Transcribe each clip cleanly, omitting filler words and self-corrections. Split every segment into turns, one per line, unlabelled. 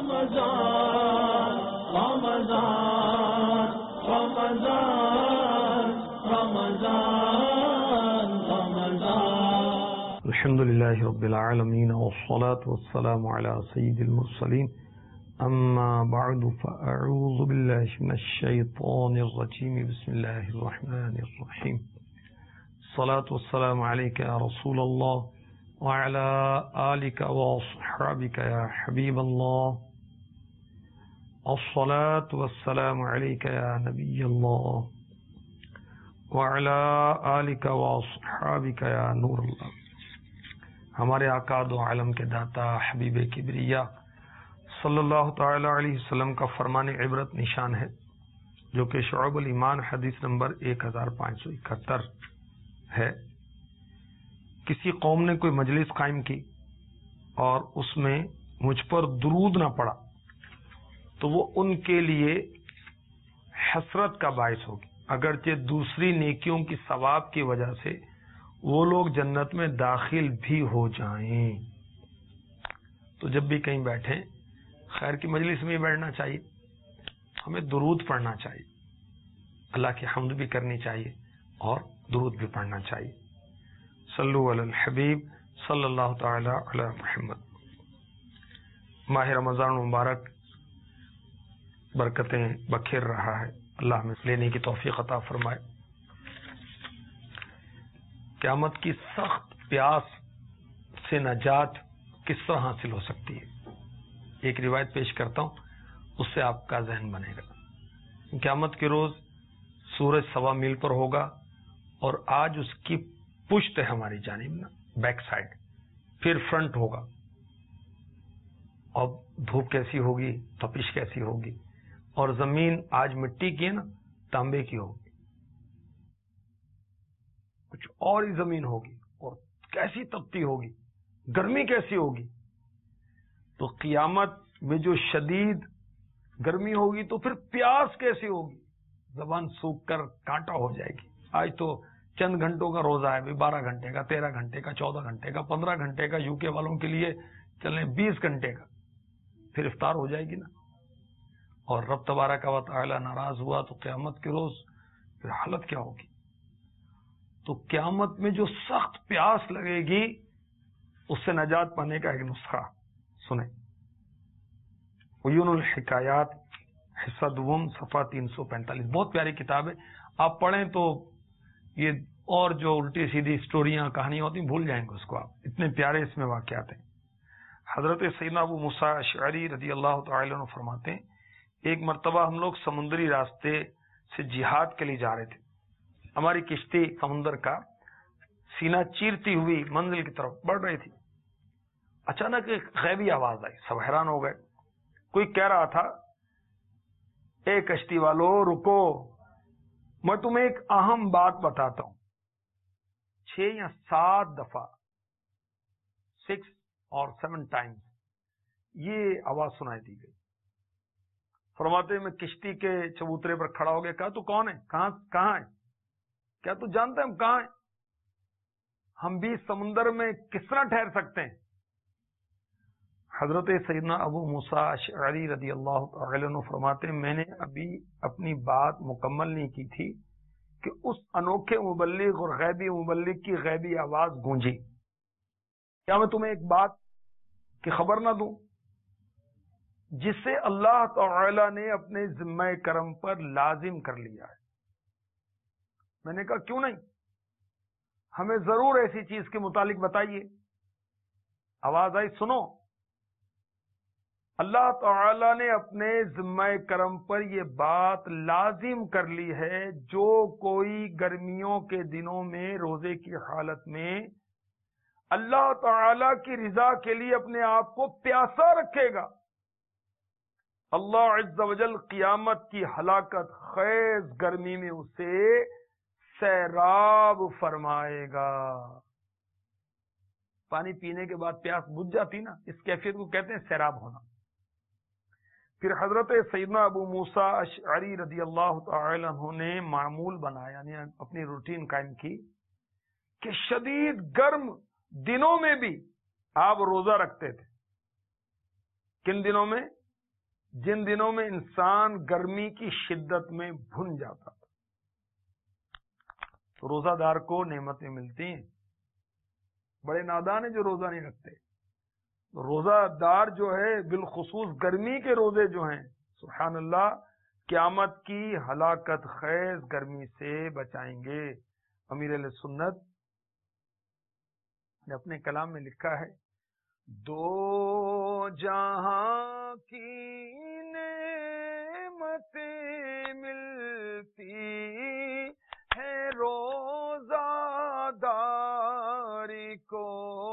رمضان رمضان رمضان رمضان رمضان
الحمد لله رب العالمين والصلاة والسلام على سيد المرسلين أما بعد فأعوذ بالله من الشيطان الرجيم بسم الله الرحمن الرحيم الصلاة والسلام عليك يا رسول الله وعلى آلك وأصحابك يا حبيب الله الصلاة والسلام عليك يا نبي الله وعلى آلك وأصحابك يا نور الله. ہمارے آقا دو عالم کے داتا حبیب کبریا صلی اللہ تعالی علیہ وسلم کا فرمان عبرت نشان ہے، جو کہ شعب الایمان حدیث نمبر 1571 ہے. کسی قوم نے کوئی مجلس قائم کی اور اس میں مجھ پر درود نہ پڑا تو وہ ان کے لیے حسرت کا باعث ہوگی، اگرچہ دوسری نیکیوں کی ثواب کی وجہ سے وہ لوگ جنت میں داخل بھی ہو جائیں. تو جب بھی کہیں بیٹھیں خیر کی مجلس میں بیٹھنا چاہیے، ہمیں درود پڑھنا چاہیے، اللہ کی حمد بھی کرنی چاہیے اور درود بھی پڑھنا چاہیے. صلو علی الحبیب صلی اللہ تعالی علی محمد. ماہ رمضان مبارک برکتیں بکھیر رہا ہے، اللہ ہمیں لینے کی توفیق عطا فرمائے. قیامت کی سخت پیاس سے نجات کس طرح حاصل ہو سکتی ہے؟ ایک روایت پیش کرتا ہوں، اس سے آپ کا ذہن بنے گا. قیامت کے روز سورج 1.25 میل پر ہوگا اور آج اس کی پشت ہے ہماری جانب نا، بیک سائڈ، پھر فرنٹ ہوگا. اب دھوپ کیسی ہوگی، تپش کیسی ہوگی، اور زمین آج مٹی کی ہے نا، تانبے کی ہوگی، کچھ اور ہی زمین ہوگی، اور کیسی تپتی ہوگی، گرمی کیسی ہوگی. تو قیامت میں جو شدید گرمی ہوگی تو پھر پیاس کیسی ہوگی، زبان سوکھ کر کانٹا ہو جائے گی. آج تو چند گھنٹوں کا روزہ ہے، 12 گھنٹے کا، 13 گھنٹے کا، 14 گھنٹے کا، 15 گھنٹے کا، یو کے والوں کے لیے چلیں 20 گھنٹے کا، پھر افطار ہو جائے گی نا. اور رب تبارک و تعالی ناراض ہوا تو قیامت کے روز پھر حالت کیا ہوگی. تو قیامت میں جو سخت پیاس لگے گی اس سے نجات پانے کا ایک نسخہ سنیں. عیون الحکایات حصہ دوم صفحہ 345، بہت پیاری کتاب ہے، آپ پڑھیں تو یہ اور جو الٹی سیدھی سٹوریاں کہانیاں ہوتی ہیں بھول جائیں گے اس کو آپ، اتنے پیارے اس میں واقعات ہیں. حضرت سیدنا ابو موسیٰ اشعری رضی اللہ تعالی عنہ فرماتے ہیں، ایک مرتبہ ہم لوگ سمندری راستے سے جہاد کے لیے جا رہے تھے. ہماری کشتی سمندر کا سینہ چیرتی ہوئی منزل کی طرف بڑھ رہی تھی. اچانک ایک غیبی آواز آئی، سب حیران ہو گئے. کوئی کہہ رہا تھا، اے کشتی والو رکو، میں تمہیں ایک اہم بات بتاتا ہوں. 6 یا 7 دفعہ 6 اور 7 ٹائمز یہ آواز سنائی دی گئی. فرماتے میں کشتی کے چبوترے پر کھڑا ہو گیا، کہا تو کون ہے، کہاں ہے، کیا تو جانتے ہیں ہم کہاں ہیں، ہم بھی سمندر میں کس طرح ٹھہر سکتے ہیں. حضرت سیدنا ابو موسیٰ اشعری رضی اللہ تعالی عنہ فرماتے ہیں، میں نے ابھی اپنی بات مکمل نہیں کی تھی کہ اس انوکھے مبلغ اور غیبی مبلغ کی غیبی آواز گونجی. کیا میں تمہیں ایک بات کی خبر نہ دوں جسے اللہ تعالی نے اپنے ذمہ کرم پر لازم کر لیا ہے. میں نے کہا کیوں نہیں، ہمیں ضرور ایسی چیز کے متعلق بتائیے. آواز آئی، سنو، اللہ تعالی نے اپنے ذمہ کرم پر یہ بات لازم کر لی ہے، جو کوئی گرمیوں کے دنوں میں روزے کی حالت میں اللہ تعالی کی رضا کے لیے اپنے آپ کو پیاسا رکھے گا، اللہ عز و جل قیامت کی ہلاکت خیز گرمی میں اسے سیراب فرمائے گا. پانی پینے کے بعد پیاس بجھ جاتی نا، اس کیفیت کو کہتے ہیں سیراب ہونا. پھر حضرت سیدنا ابو موسیٰ اشعری رضی اللہ تعالی عنہ نے معمول بنایا، یعنی اپنی روٹین قائم کی کہ شدید گرم دنوں میں بھی آپ روزہ رکھتے تھے. کن دنوں میں؟ جن دنوں میں انسان گرمی کی شدت میں بھن جاتا تھا. تو روزہ دار کو نعمتیں ملتی ہیں. بڑے نادان ہیں جو روزہ نہیں رکھتے. روزہ دار جو ہے بالخصوص گرمی کے روزے جو ہیں سبحان اللہ قیامت کی ہلاکت خیز گرمی سے بچائیں گے. امیر اہل سنت نے اپنے کلام میں لکھا ہے دو جہاں کی نعمتیں ملتی ہے روزہ داری کو.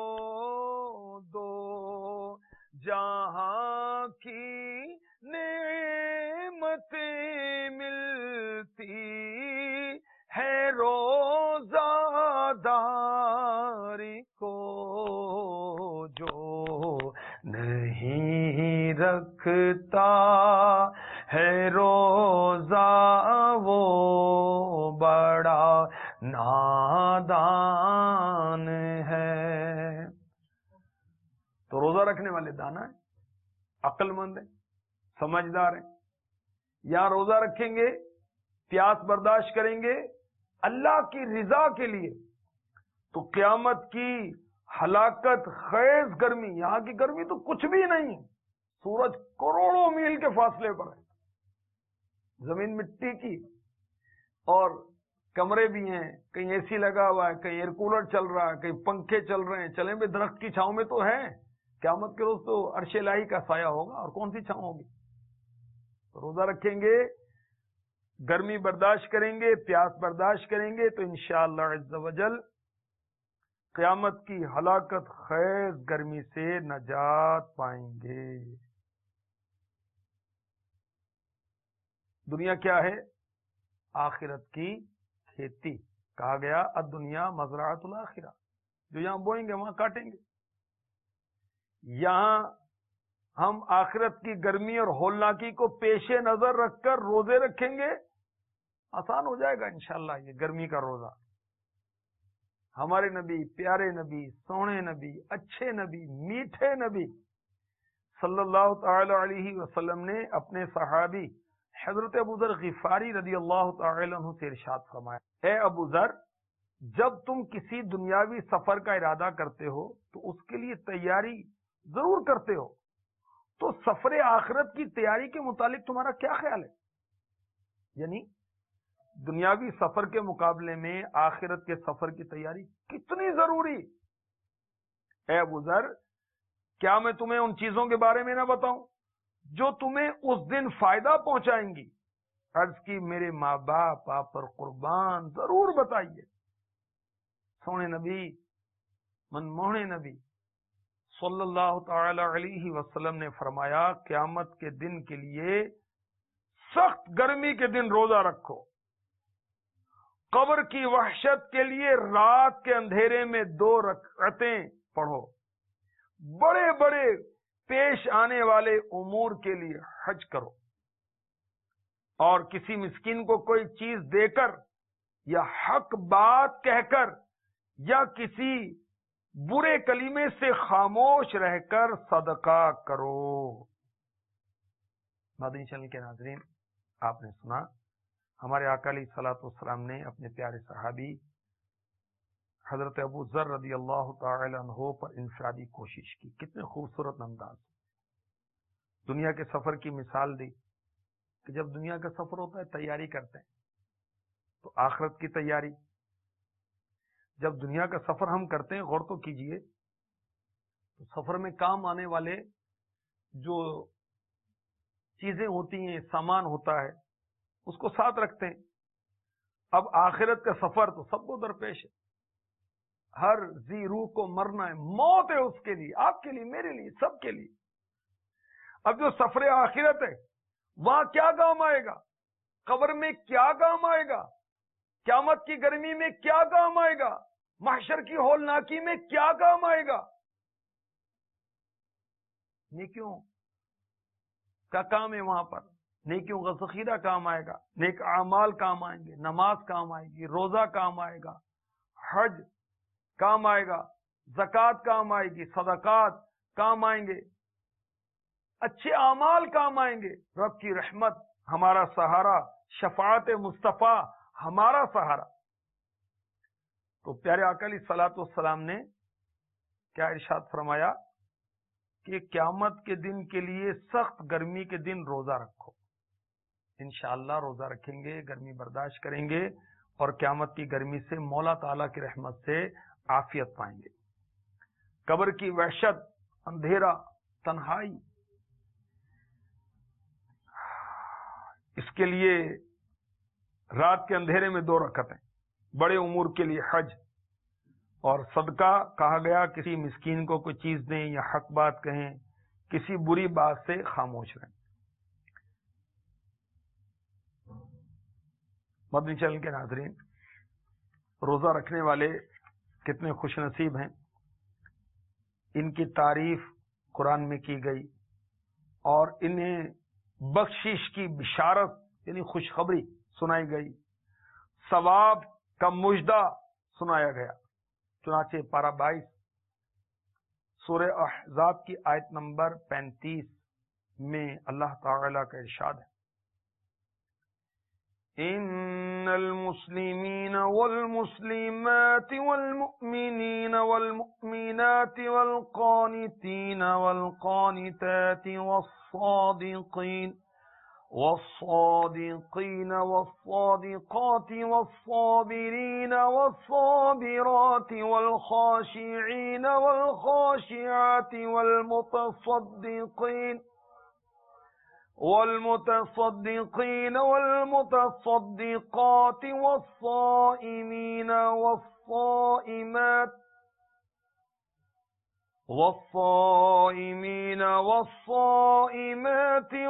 دو جہاں کی نعمتیں ملتی ہے روزہ داری کو. جو نہیں رکھتا ہے روزہ وہ بڑا نادان ہے. تو روزہ رکھنے والے دانا ہیں, عقل مند ہیں, سمجھدار ہیں. یا روزہ رکھیں گے, پیاس برداشت کریں گے اللہ کی رضا کے لیے, تو قیامت کی ہلاکت خیز گرمی, یہاں کی گرمی تو کچھ بھی نہیں ہے, سورج کروڑوں میل کے فاصلے پر ہے, زمین مٹی کی, اور کمرے بھی ہیں, کہیں اے سی لگا ہوا ہے, کہیں ایئر کولر چل رہا ہے, کہیں پنکھے چل رہے ہیں, چلیں بھی درخت کی چھاؤں میں تو ہے. قیامت کے روز تو عرش الہی کا سایہ ہوگا, اور کون سی چھاؤں ہوگی. تو روزہ رکھیں گے, گرمی برداشت کریں گے, پیاس برداشت کریں گے, تو انشاءاللہ عز و جل قیامت کی ہلاکت خیز گرمی سے نجات پائیں گے. دنیا کیا ہے؟ آخرت کی کھیتی. کہا گیا الدنیا مزرعۃ الاخرہ, جو یہاں بوئیں گے وہاں کاٹیں گے. یہاں ہم آخرت کی گرمی اور ہولناکی کو پیش نظر رکھ کر روزے رکھیں گے, آسان ہو جائے گا انشاءاللہ یہ گرمی کا روزہ. ہمارے نبی, پیارے نبی, سونے نبی, اچھے نبی, میٹھے نبی صلی اللہ تعالی علیہ وسلم نے اپنے صحابی حضرت ابو ذر غفاری رضی اللہ تعالی عنہ سے ارشاد فرمایا, اے ابو ذر, جب تم کسی دنیاوی سفر کا ارادہ کرتے ہو تو اس کے لیے تیاری ضرور کرتے ہو, تو سفر آخرت کی تیاری کے متعلق تمہارا کیا خیال ہے؟ یعنی دنیاوی سفر کے مقابلے میں آخرت کے سفر کی تیاری کتنی ضروری. اے ابو ذر, کیا میں تمہیں ان چیزوں کے بارے میں نہ بتاؤں جو تمہیں اس دن فائدہ پہنچائیں گی؟ عرض کی, میرے ماں باپ آپ پر قربان, ضرور بتائیے. سونے نبی, منموہنے نبی صلی اللہ تعالی علیہ وسلم نے فرمایا, قیامت کے دن کے لیے سخت گرمی کے دن روزہ رکھو. قبر کی وحشت کے لیے رات کے اندھیرے میں 2 رکعتیں پڑھو. بڑے بڑے پیش آنے والے امور کے لیے حج کرو, اور کسی مسکین کو کوئی چیز دے کر یا حق بات کہہ کر یا کسی برے کلمے سے خاموش رہ کر صدقہ کرو. مدنی چینل کے ناظرین, آپ نے سنا ہمارے آقا علیہ الصلوۃ والسلام نے اپنے پیارے صحابی حضرت ابو ذر رضی اللہ تعالی عنہ پر انفرادی کوشش کی. کتنے خوبصورت انداز. دنیا کے سفر کی مثال دی کہ جب دنیا کا سفر ہوتا ہے تیاری کرتے ہیں, تو آخرت کی تیاری. جب دنیا کا سفر ہم کرتے ہیں, غور تو کیجئے, تو سفر میں کام آنے والے جو چیزیں ہوتی ہیں, سامان ہوتا ہے, اس کو ساتھ رکھتے ہیں. اب آخرت کا سفر تو سب کو درپیش ہے, ہر ذی روح کو مرنا ہے, موت ہے اس کے لیے, آپ کے لیے, میرے لیے, سب کے لیے. اب جو سفر آخرت ہے وہاں کیا کام آئے گا؟ قبر میں کیا کام آئے گا؟ قیامت کی گرمی میں کیا کام آئے گا؟ محشر کی ہولناکی میں کیا کام آئے گا؟ نیکیوں کا کام ہے وہاں پر, نیکیوں کا ذخیرہ کام آئے گا, نیک اعمال کام آئیں گے, نماز کام آئے گی, روزہ کام آئے گا, حج کام آئے گا, زکوٰۃ کام آئے گی, صدقات کام آئیں گے. اچھے اعمال کام آئیں گے، رب کی رحمت ہمارا سہارا، شفاعت مصطفیٰ ہمارا سہارا۔ تو پیارے آقا علیہ الصلوۃ والسلام نے کیا ارشاد فرمایا کہ قیامت کے دن کے لیے سخت گرمی کے دن روزہ رکھو۔ انشاءاللہ روزہ رکھیں گے، گرمی برداشت کریں گے اور قیامت کی گرمی سے مولا تعالیٰ کی رحمت سے عافیت پائیں گے۔ قبر کی وحشت، اندھیرا، تنہائی، اس کے لیے رات کے اندھیرے میں 2 رکعتیں، بڑے امور کے لیے حج اور صدقہ کہا گیا، کسی مسکین کو کوئی چیز دیں یا حق بات کہیں، کسی بری بات سے خاموش رہیں۔ مدنی چینل کے ناظرین، روزہ رکھنے والے کتنے خوش نصیب ہیں، ان کی تعریف قرآن میں کی گئی اور انہیں بخشش کی بشارت یعنی خوشخبری سنائی گئی، ثواب کا مژدہ سنایا گیا۔ چنانچہ پارہ 22 سورہ احزاب کی آیت نمبر 35 میں اللہ تعالی کا ارشاد ہے، ان المسلمین والمسلمات والمؤمنین والمؤمنات والقانتین والقانتات والصادقین والصادقين والصادقات والصابرين والصابرات والخاشعين والخاشعات والمتصدقين والمتصدقات والصائمين والصائمين والصائمات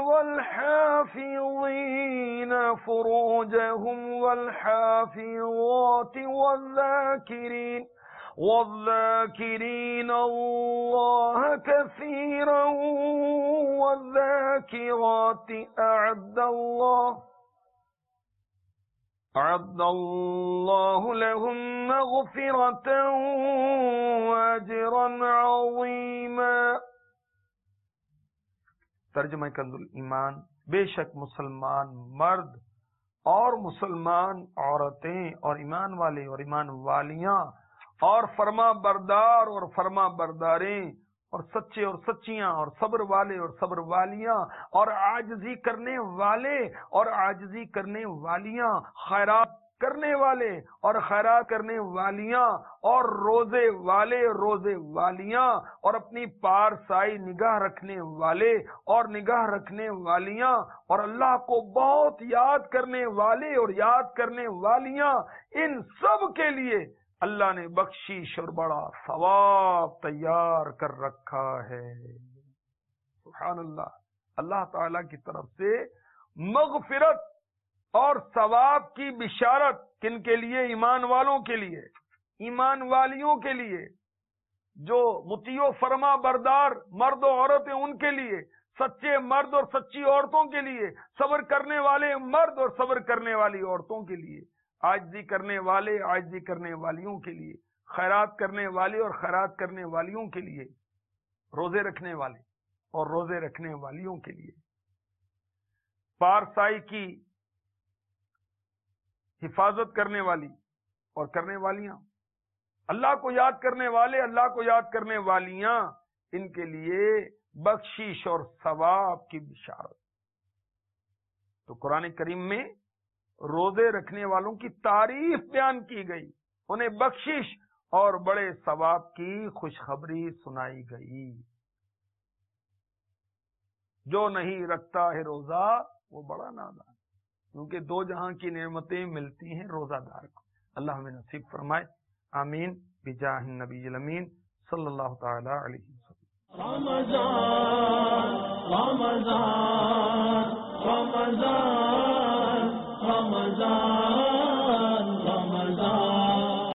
والحافظين فروجهم والحافظات والذاكرين الله كثيرا والذاكرات أعد الله لهم مغفرة وأجرا عظيما۔ ترجمہ کنز الایمان، بے شک مسلمان مرد اور مسلمان عورتیں اور ایمان والے اور ایمان والیاں اور فرما بردار اور فرما برداریں اور سچے اور سچیاں اور صبر والے اور صبر والیاں اور عاجزی کرنے والے اور عاجزی کرنے والیاں، خیرات کرنے والے اور خیرات کرنے والیاں اور روزے والے روزے والیاں اور اپنی پارسائی نگاہ رکھنے والے اور نگاہ رکھنے والیاں اور اللہ کو بہت یاد کرنے والے اور یاد کرنے والیاں، ان سب کے لیے اللہ نے بخشش اور بڑا ثواب تیار کر رکھا ہے۔ سبحان اللہ، اللہ تعالی کی طرف سے مغفرت اور ثواب کی بشارت کن کے لیے؟ ایمان والوں کے لیے، ایمان والیوں کے لیے، جو مطیع و فرما بردار مرد و عورت ہیں ان کے لیے، سچے مرد اور سچی عورتوں کے لیے، صبر کرنے والے مرد اور صبر کرنے والی عورتوں کے لیے، عاجزی کرنے والے عاجزی کرنے والیوں کے لیے، خیرات کرنے والے اور خیرات کرنے والیوں کے لیے، روزے رکھنے والے اور روزے رکھنے والیوں کے لیے، پارسائی کی حفاظت کرنے والی اور کرنے والیاں، اللہ کو یاد کرنے والے اللہ کو یاد کرنے والیاں، ان کے لیے بخشش اور ثواب کی بشارت۔ تو قرآن کریم میں روزے رکھنے والوں کی تعریف بیان کی گئی، انہیں بخشش اور بڑے ثواب کی خوشخبری سنائی گئی۔ جو نہیں رکھتا ہے روزہ وہ بڑا نادان، کیونکہ 2 جہاں کی نعمتیں ملتی ہیں روزہ دار کو۔ اللہ ہمیں نصیب فرمائے، آمین، بجاہ النبی الامین صلی اللہ تعالی علیہ وسلم۔
رمضان رمضان رمضان